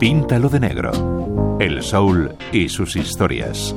Píntalo de negro. El soul y sus historias.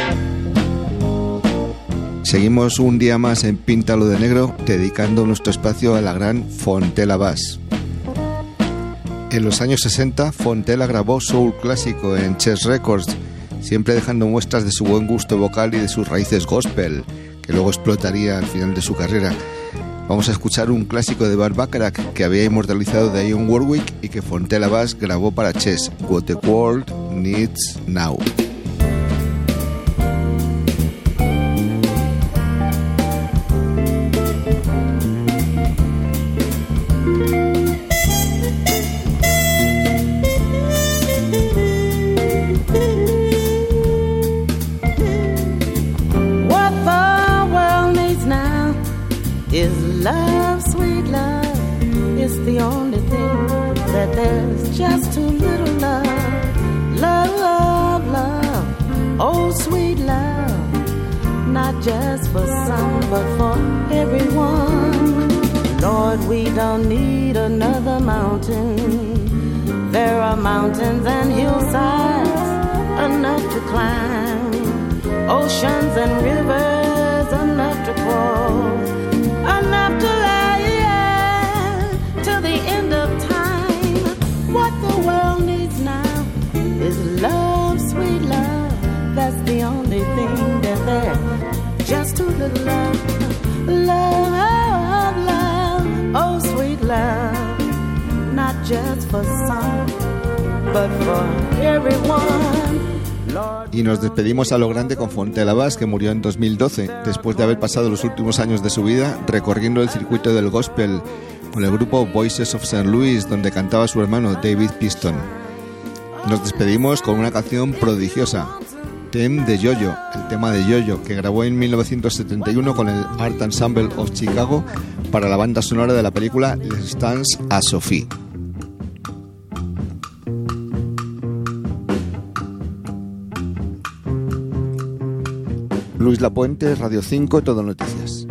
Seguimos un día más en Píntalo de negro, dedicando nuestro espacio a la gran Fontella Bass. En los años 60, Fontella grabó soul clásico en Chess Records, siempre dejando muestras de su buen gusto vocal y de sus raíces gospel, que luego explotaría al final de su carrera. Vamos a escuchar un clásico de Burt Bacharach que había inmortalizado Dionne Warwick y que Fontella Bass grabó para Chess, What the World Needs Now. Just too little love, love, love, oh sweet love, not just for some but for everyone. Lord, we don't need another mountain. There are mountains and hillsides enough to climb, oceans and rivers enough to cross, enough to lay to the end of time. What the world needs now is love, sweet love. That's the only thing that there's just too little love. Love, love, oh sweet love. Not just for some, but for everyone. Y nos despedimos a lo grande con Fontella Bass, que murió en 2012, después de haber pasado los últimos años de su vida recorriendo el circuito del gospel con el grupo Voices of St. Louis, donde cantaba su hermano David Piston. Nos despedimos con una canción prodigiosa, Theme de Yo-Yo, el tema de Yo-Yo, que grabó en 1971 con el Art Ensemble of Chicago para la banda sonora de la película Les Dance à Sophie. Luis Lapuente, Radio 5, Todo Noticias.